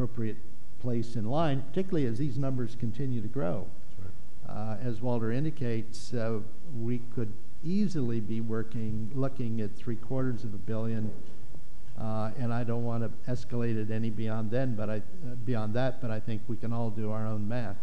appropriate place in line, particularly as these numbers continue to grow. That's right. As Walter indicates, we could easily be looking at $750 million, and I don't want to escalate it any beyond that, but I think we can all do our own math.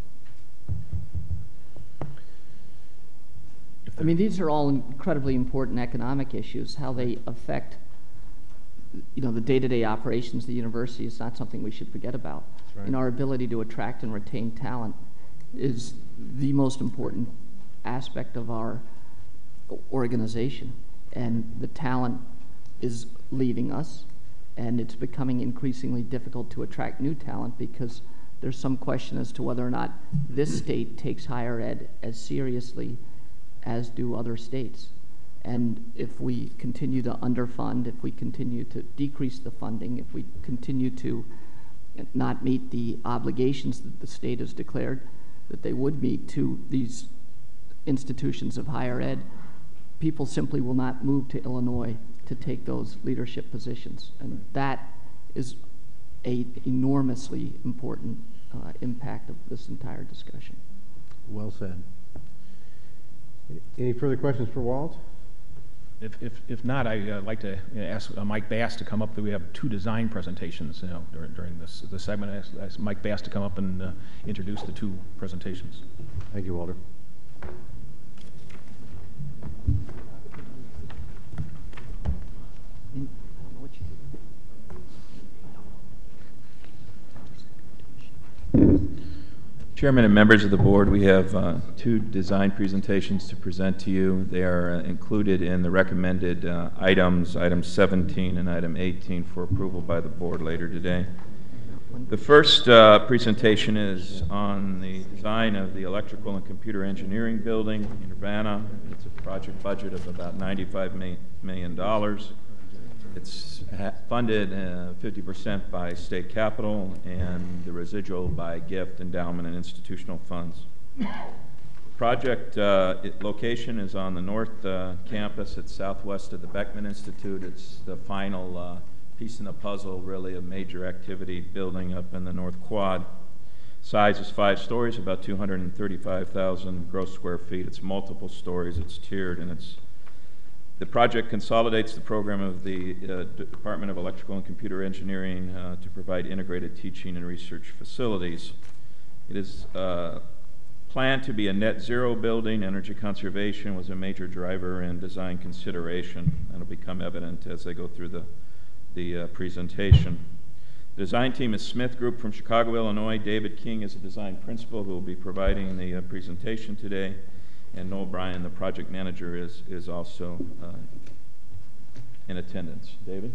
I mean, these are all incredibly important economic issues. How they affect, the day-to-day operations of the university is not something we should forget about. That's right. And our ability to attract and retain talent is the most important aspect of our organization. And the talent is leaving us, and it's becoming increasingly difficult to attract new talent because there's some question as to whether or not this state takes higher ed as seriously as do other states. And if we continue to underfund, if we continue to decrease the funding, if we continue to not meet the obligations that the state has declared that they would meet to these institutions of higher ed, people simply will not move to Illinois to take those leadership positions. And that is an enormously important impact of this entire discussion. Well said. Any further questions for Walt? If not, I'd like to ask Mike Bass to come up. We have two design presentations during this segment. I ask Mike Bass to come up and introduce the two presentations. Thank you, Walter. Chairman and members of the board, we have two design presentations to present to you. They are included in the recommended items, item 17 and item 18, for approval by the board later today. The first presentation is on the design of the electrical and computer engineering building in Urbana. It's a project budget of about $95 million. It's funded 50% by state capital and the residual by gift, endowment, and institutional funds. Project location is on the north campus. It's southwest of the Beckman Institute. It's the final piece in the puzzle, really, a major activity building up in the North Quad. Size is 5 stories, about 235,000 gross square feet. It's multiple stories. It's tiered, and the project consolidates the program of the Department of Electrical and Computer Engineering to provide integrated teaching and research facilities. It is planned to be a net zero building. Energy conservation was a major driver in design consideration. That'll become evident as I go through the presentation. The design team is Smith Group from Chicago, Illinois. David King is a design principal who will be providing the presentation today. And Noel Bryan, the project manager, is also in attendance. David?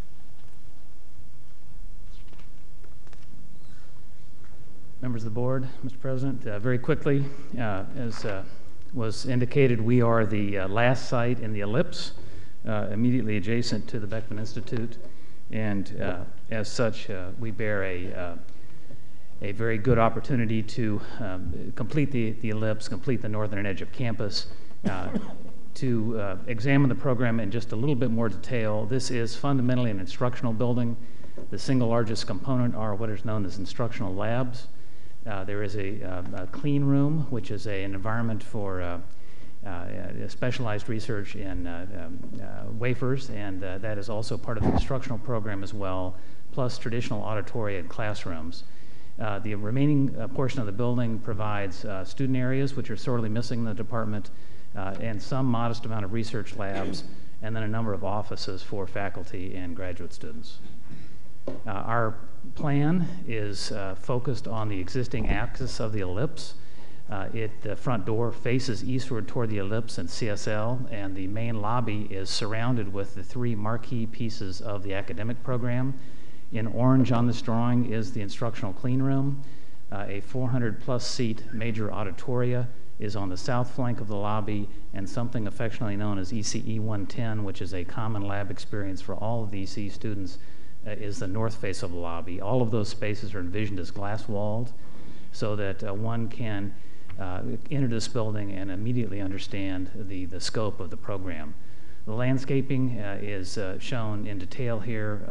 Members of the board, Mr. President, very quickly, as was indicated, we are the last site in the ellipse, immediately adjacent to the Beckman Institute, and as such, we bear a very good opportunity to complete the ellipse, complete the northern edge of campus, to examine the program in just a little bit more detail. This is fundamentally an instructional building. The single largest component are what is known as instructional labs. There is a clean room, which is an environment for specialized research in wafers, and that is also part of the instructional program as well, plus traditional auditoria and classrooms. The remaining portion of the building provides student areas, which are sorely missing in the department, and some modest amount of research labs, and then a number of offices for faculty and graduate students. Our plan is focused on the existing axis of the ellipse. The front door faces eastward toward the ellipse and CSL, and the main lobby is surrounded with the 3 marquee pieces of the academic program. In orange on this drawing is the instructional clean room. A 400-plus seat major auditoria is on the south flank of the lobby, and something affectionately known as ECE 110, which is a common lab experience for all of the ECE students, is the north face of the lobby. All of those spaces are envisioned as glass-walled so that one can enter this building and immediately understand the scope of the program. The landscaping is shown in detail here,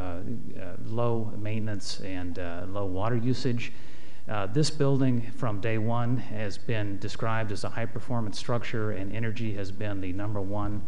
low maintenance and low water usage. This building from day one has been described as a high-performance structure, and energy has been the #1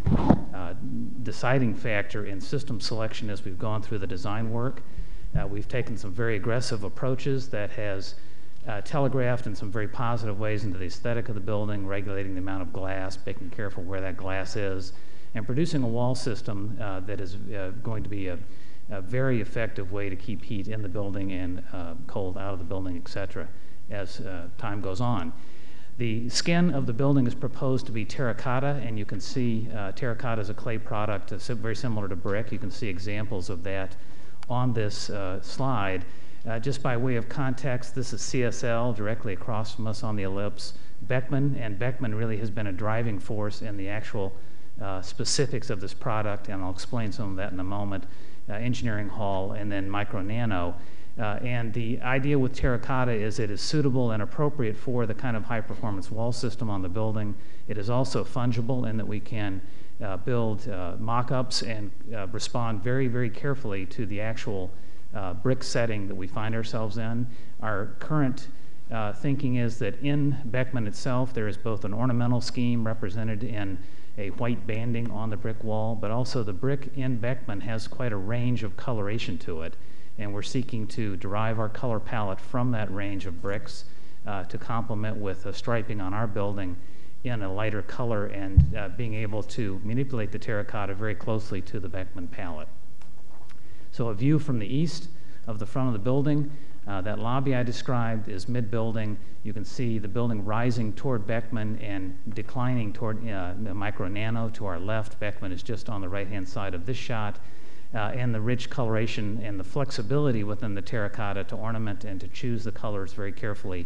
deciding factor in system selection as we've gone through the design work. We've taken some very aggressive approaches that has telegraphed in some very positive ways into the aesthetic of the building, regulating the amount of glass, making careful where that glass is, and producing a wall system that is going to be a very effective way to keep heat in the building and cold out of the building, etc., as time goes on. The skin of the building is proposed to be terracotta, and you can see terracotta is a clay product very similar to brick. You can see examples of that on this slide. Just by way of context, this is CSL directly across from us on the ellipse. Beckman really has been a driving force in the actual specifics of this product, and I'll explain some of that in a moment. Engineering Hall, and then Micro Nano. And the idea with terracotta is it is suitable and appropriate for the kind of high-performance wall system on the building. It is also fungible in that we can build mock-ups and respond very, very carefully to the actual brick setting that we find ourselves in. Our current thinking is that in Beckman itself there is both an ornamental scheme represented in a white banding on the brick wall, but also the brick in Beckman has quite a range of coloration to it, and we're seeking to derive our color palette from that range of bricks to complement with striping on our building in a lighter color, and being able to manipulate the terracotta very closely to the Beckman palette. So a view from the east of the front of the building. That lobby I described is mid-building. You can see the building rising toward Beckman and declining toward Micro Nano to our left. Beckman is just on the right-hand side of this shot. And the rich coloration and the flexibility within the terracotta to ornament and to choose the colors very carefully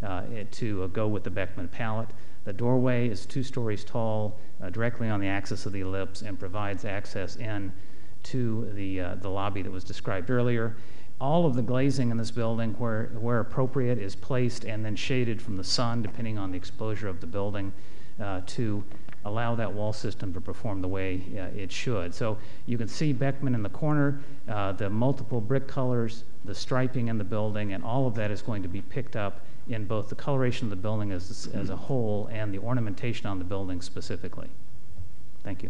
to go with the Beckman palette. The doorway is 2 stories tall, directly on the axis of the ellipse, and provides access in to the lobby that was described earlier. All of the glazing in this building, where appropriate, is placed and then shaded from the sun, depending on the exposure of the building, to allow that wall system to perform the way it should. So you can see Beckman in the corner, the multiple brick colors, the striping in the building, and all of that is going to be picked up in both the coloration of the building as a whole and the ornamentation on the building specifically. Thank you.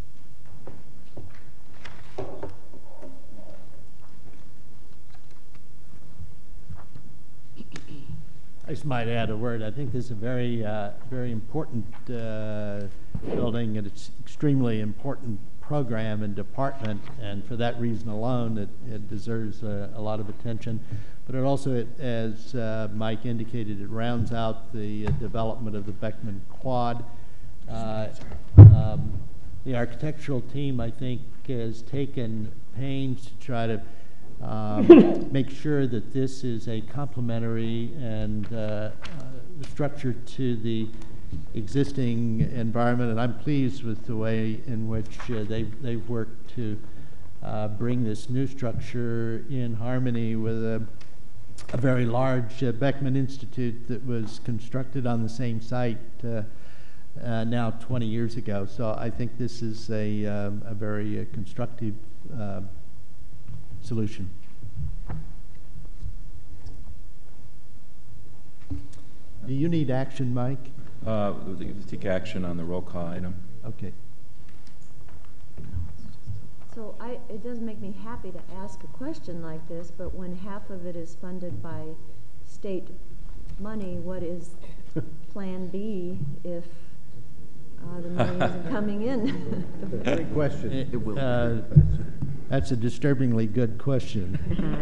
I just might add a word. I think this is a very, very important building, and it's extremely important program and department, and for that reason alone, it deserves a lot of attention. But it also, as Mike indicated, it rounds out the development of the Beckman Quad. The architectural team, I think, has taken pains to try to make sure that this is a complementary and structure to the existing environment, and I'm pleased with the way in which they've worked to bring this new structure in harmony with a very large Beckman Institute that was constructed on the same site now 20 years ago. So I think this is a very constructive solution. Do you need action, Mike? Take action on the roll call item. Okay. So it does make me happy to ask a question like this, but when half of it is funded by state money, what is Plan B if the money isn't coming in? Great question. That's a disturbingly good question.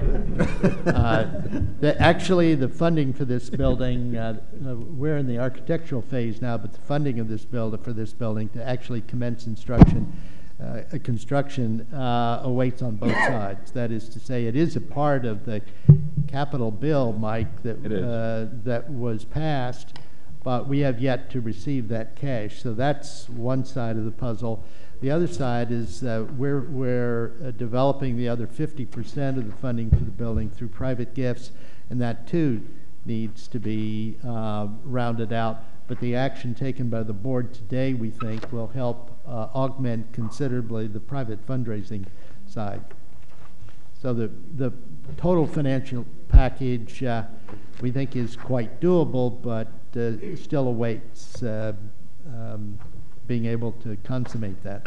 Actually, the funding for this building, we're in the architectural phase now, but the funding of this building to actually commence construction awaits on both sides. That is to say, it is a part of the capital bill, Mike, that was passed, but we have yet to receive that cash. So that's one side of the puzzle. The other side is we're developing the other 50% of the funding for the building through private gifts, and that too needs to be rounded out. but the action taken by the board today, we think, will help augment considerably the private fundraising side. So the total financial package, we think, is quite doable, but still awaits being able to consummate that.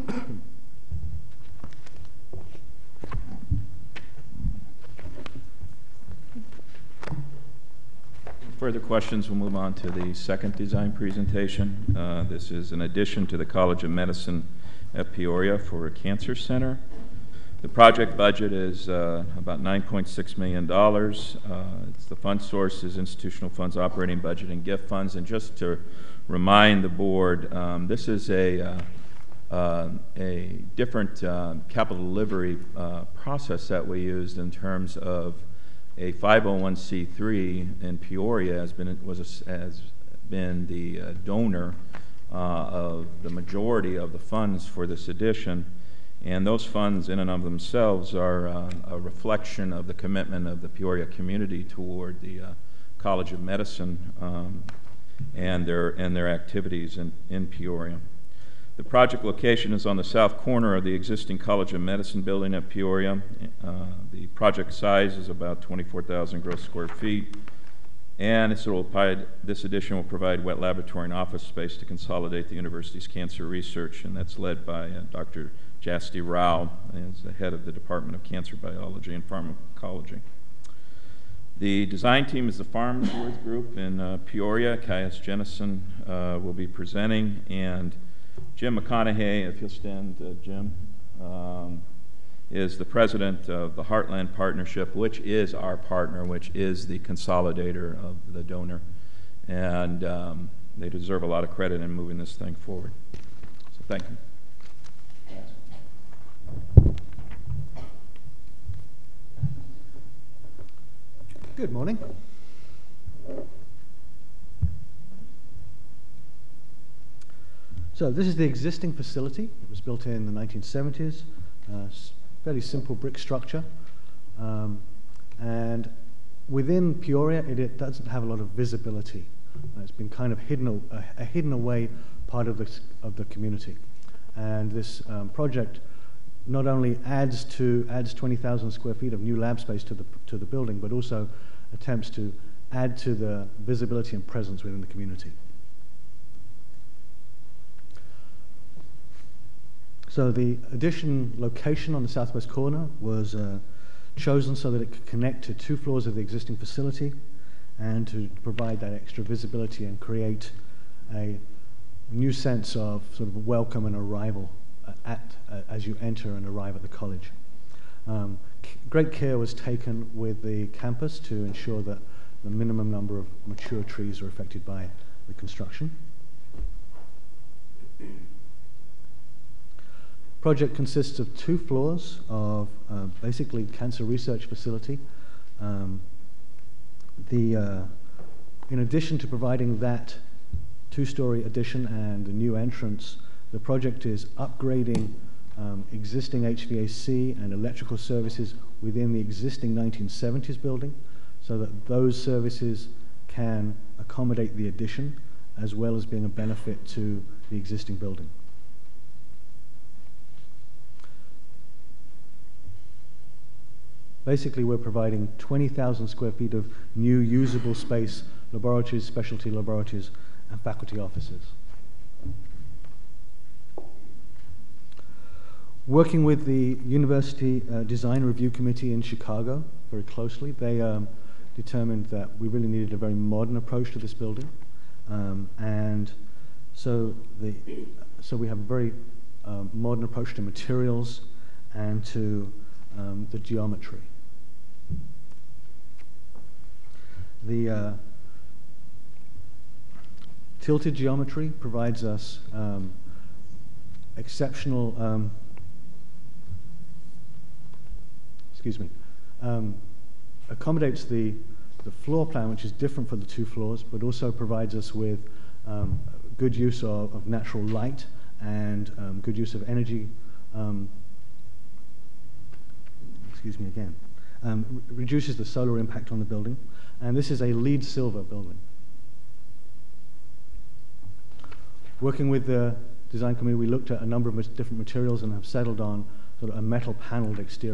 Further questions, we'll move on to the second design presentation. This is an addition to the College of Medicine at Peoria for a cancer center. The project budget is about $9.6 million. The fund source is institutional funds, operating budget, and gift funds. And just to remind the board, this is a different capital delivery process that we used in terms of a 501c3 in Peoria has been the donor of the majority of the funds for this edition, and those funds in and of themselves are a reflection of the commitment of the Peoria community toward the College of Medicine and their activities in Peoria. The project location is on the south corner of the existing College of Medicine building at Peoria. The project size is about 24,000 gross square feet, and this addition will provide wet laboratory and office space to consolidate the university's cancer research, and that's led by Dr. Jasti Rao as the head of the Department of Cancer Biology and Pharmacology. The design team is the Farnsworth Group in Peoria. Caius Jennison will be presenting, and Jim McConaughey, if you'll stand, Jim, is the president of the Heartland Partnership, which is our partner, which is the consolidator of the donor. And they deserve a lot of credit in moving this thing forward. So thank you. Good morning. So this is the existing facility. It was built in the 1970s. Fairly simple brick structure. And within Peoria, it doesn't have a lot of visibility. It's been kind of a hidden away part of the community. And this project not only adds 20,000 square feet of new lab space to the building, but also attempts to add to the visibility and presence within the community. So the addition location on the southwest corner was chosen so that it could connect to 2 floors of the existing facility and to provide that extra visibility and create a new sense of sort of welcome and arrival as you enter and arrive at the college. Great care was taken with the campus to ensure that the minimum number of mature trees are affected by the construction. Project consists of 2 floors of basically cancer research facility. In addition to providing that 2-story addition and a new entrance, the project is upgrading existing HVAC and electrical services within the existing 1970s building so that those services can accommodate the addition as well as being a benefit to the existing building. Basically, we're providing 20,000 square feet of new usable space, laboratories, specialty laboratories, and faculty offices. Working with the University Design Review Committee in Chicago very closely, they determined that we really needed a very modern approach to this building. And so we have a very modern approach to materials and to the geometry. The tilted geometry provides us exceptional, accommodates the floor plan, which is different for the 2 floors, but also provides us with good use of natural light and good use of energy. Reduces the solar impact on the building, and this is a LEED silver building. Working with the design committee, we looked at a number of different materials and have settled on sort of a metal paneled exterior.